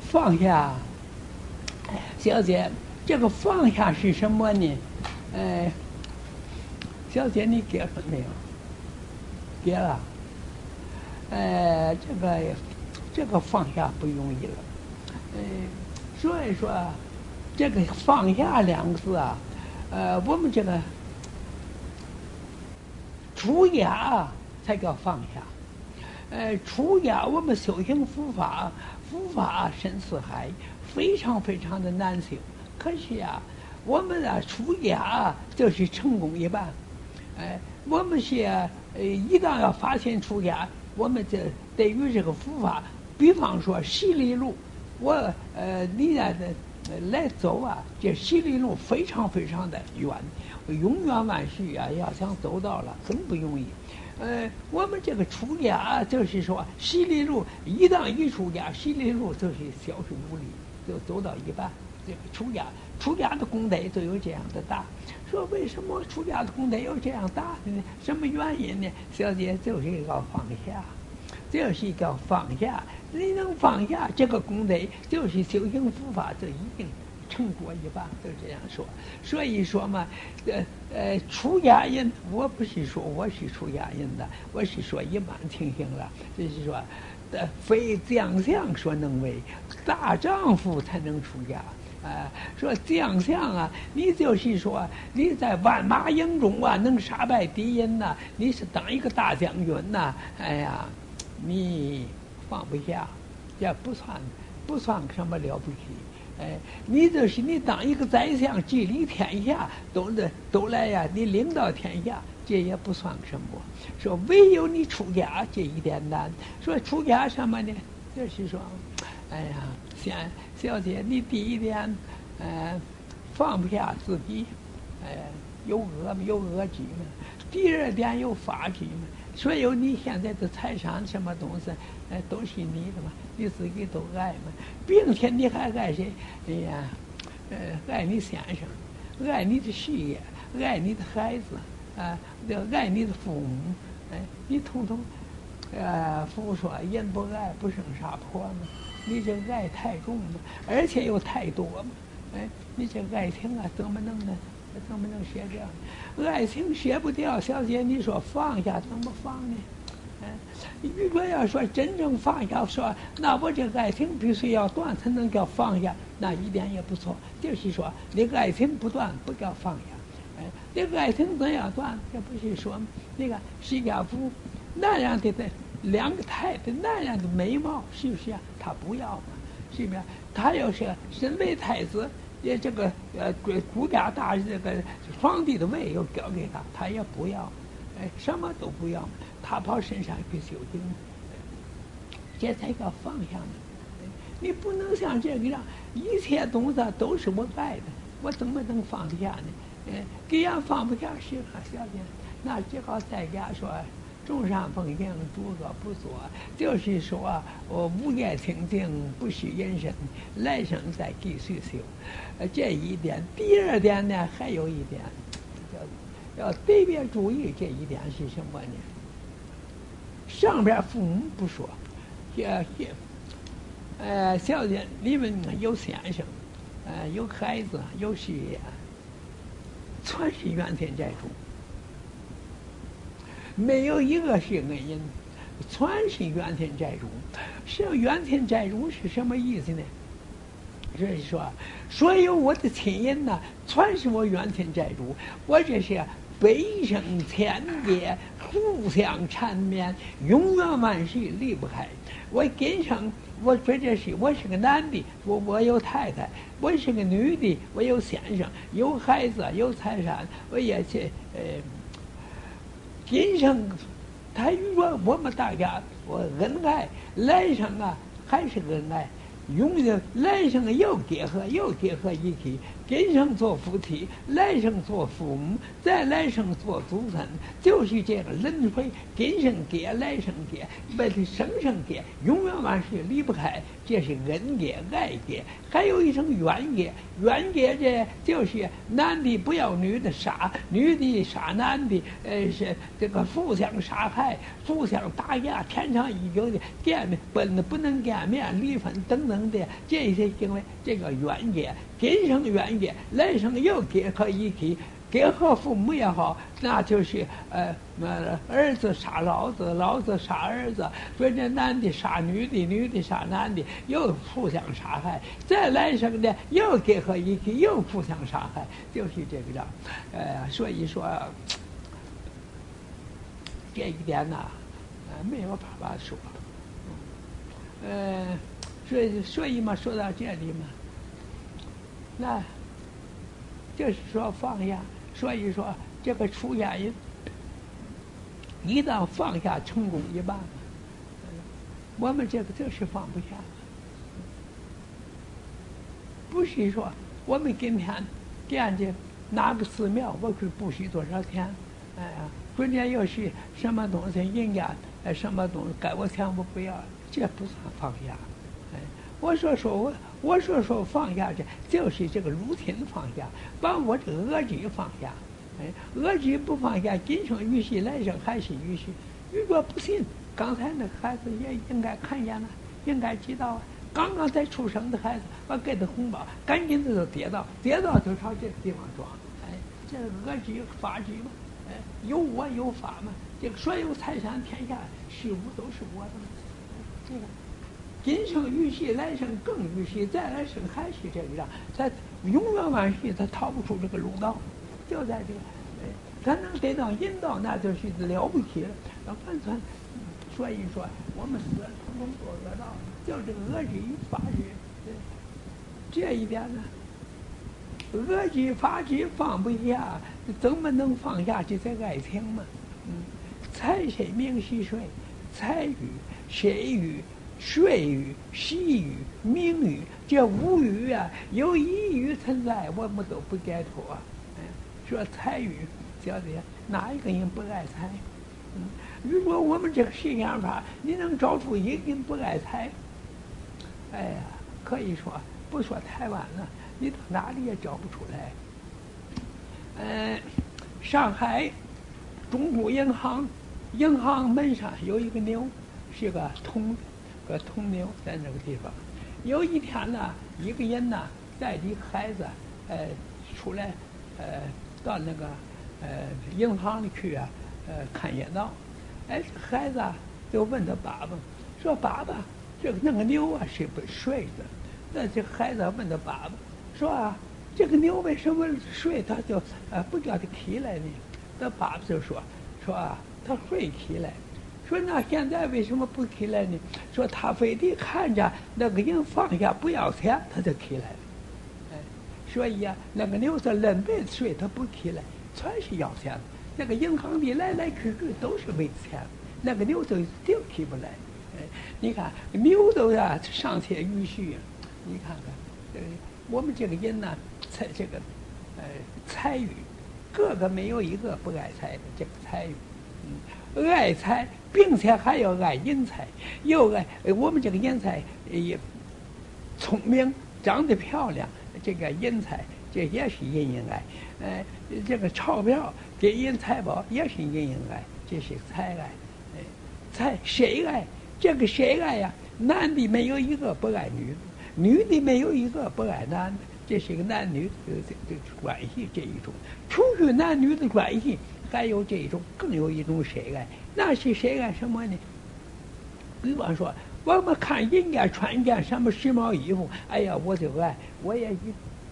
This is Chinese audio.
放下，小姐，这个放下是什么呢？小姐，你结婚没有？结了。这个放下不容易了。所以说，这个放下两个字啊，我们这个出家才叫放下。出家我们修行佛法，佛法深似海，非常非常的难修。可是啊，我们啊出家就是成功一半。我们是一旦要发现出家，我们这对于这个佛法，比方说十里路，你来走啊，这十里路非常非常的远，永远万事啊，要想走到了很不容易。我们这个出家就是说，十里路一旦一出家，十里路就是小时5里，就走到一半。这个出家的功德就有这样的大。说为什么出家的功德有这样大的呢？什么原因呢？小姐，就是一个放下，就是一个放下。你能放下这个功德，就是修行佛法就一定成果一半，就这样说。所以说嘛，出家人，我不是说我是出家人的，我是说一般情形了，就是说，非将相所能为，大丈夫才能出家。说将相啊，你就是说你在万马营中啊，能杀败敌人呐，你是当一个大将军呐，哎呀，你放不下，这不算什么了不起。你就是你当一个宰相，治理天下，都来呀，你领导天下，这也不算什么。说唯有你出家这一点难。说出家什么呢？就是说，哎呀，小姐，你第一点，放不下自己，有恶疾嘛；第二点有法纪嘛。所有你现在的财产什么东西，都是你的嘛，你自己都爱嘛，并且你还爱谁？哎呀，爱你先生，爱你的事业，爱你的孩子，爱你的父母，你统统，父说人不爱不生杀婆嘛，你这爱太重了，而且又太多嘛，你这爱情啊，怎么能呢？怎么能学掉？爱情学不掉，小姐，你说放下怎么放呢？如果要说真正放下，说那我这个爱情必须要断才能叫放下，那一点也不错。就是说，那个爱情不断不叫放下。那个爱情怎样断？这不是说那个释迦佛那样的两个太太那样的美貌，是不是啊？他不要嘛，是不是？他要是身为太子。这个国家大这个皇帝的位又交给他，他也不要，什么都不要，他跑深山去修行，这才叫放下呢。你不能像这个样，一切东西都是我爱的，我怎么能放得下呢？既然放不下，是啊，小姐，那只好在家说。众善奉行，诸恶不作，就是说，我无业清净，不许人生，来生再继续修。这一点。第二点呢，还有一点，要特别注意这一点是什么呢？上边父母不说，小姐，你们有先生，有孩子，有事业，全是冤天债主。没有一个是恩人，全是冤天债主。是冤天债主是什么意思呢？就是说，所有我的亲人呐，全是我冤天债主。我这是悲生千劫，互相缠绵，永远万事离不开。我今生，我说这是我是个男的，我有太太；我是个女的，我有先生，有孩子，有财产，我也去今生，他如果我们大家我恩爱，来生啊还是恩爱，永远来生又结合一起，今生做夫妻，来生做父母，再来生做祖孙，就是这个轮回，今生结，来生结，为了生生结，永远万事离不开。这是恩结、爱结，还有一种冤结。冤结这就是男的不要女的杀，女的杀男的，是这个互相杀害、互相打架，天长地久的见面不能见面，离婚等等。 等的这些行为，这个冤结，今生冤结，来生又结合一起。结合父母也好，那就是儿子杀老子，老子杀儿子，说这男的杀女的，女的杀男的，又互相杀害。再来生呢，又结合一起，又互相杀害，就是这个样。所以说这一点呢，没有办法说。所以嘛，说到这里嘛，那就是说放下。所以说，这个出家人一旦放下成功一半，我们这个就是放不下。不是说我们今天惦记哪个寺庙，我去布施多少钱，中间又是什么东西人家什么东西给我钱我不要，这不算放下。我说放下，这就是这个如听放下，把我这个恶举放下。恶举不放下，今生于世，来生还是于世。如果不信，刚才那个孩子也应该看见了，应该知道。刚刚才出生的孩子，我给他红包，赶紧的就跌倒就朝这个地方撞。这个恶举法举嘛，有我有法嘛，这个所有财产天下事物都是我的。这个。今生于世，来生更于世，再来生还是这个样，他永远万世，他逃不出这个路道，就在这个，他能得到引导，那就是了不起了。完全，所以说我们死通通做得到，就这个恶举法举，这一点呢，恶举法举放不下，怎么能放下这些爱情嘛？财谁名是谁？财与谁与？税语、息语、名语，这五语啊，有一语存在，我们都不解脱。说财语，晓得哪一个人不爱财？如果我们这个信仰法，你能找出一个人不爱财，哎呀，可以说不说台湾了，你到哪里也找不出来。上海中国银行门上有一个牛，是个铜牛在那个地方。有一天呢，一个人呢带着孩子，出来，到那个银行里去啊，看热闹。孩子就问他爸爸，说爸爸，那个牛啊是不睡的？那这孩子问他爸爸，说啊，这个牛为什么睡？他就不叫他起来呢？他爸爸就说啊，他会起来。说那现在为什么不起来呢？说他非得看着那个人放下不要钱，他就起来了。所以啊，那个牛是愣辈子睡，他不起来，全是要钱的。那个银行里来来去去都是为钱，那个牛就就起不来。你看牛都呀尚且允许，你看看，我们这个人呢，这个财语，个个没有一个不爱财的，这个财语。爱财，并且还要爱人才，又爱我们这个人才也聪明，长得漂亮，这个人才这也是人爱。这个钞票、金银财宝也是人爱，这是财爱。财谁爱？这个谁爱呀？男的没有一个不爱女的，女的没有一个不爱男的，这是一个男女的关系这一种。除去男女的关系。还有这一种，更有一种谁爱，那是谁爱什么呢？比方说，我们看人家穿件什么时髦衣服，哎呀，我就爱，我也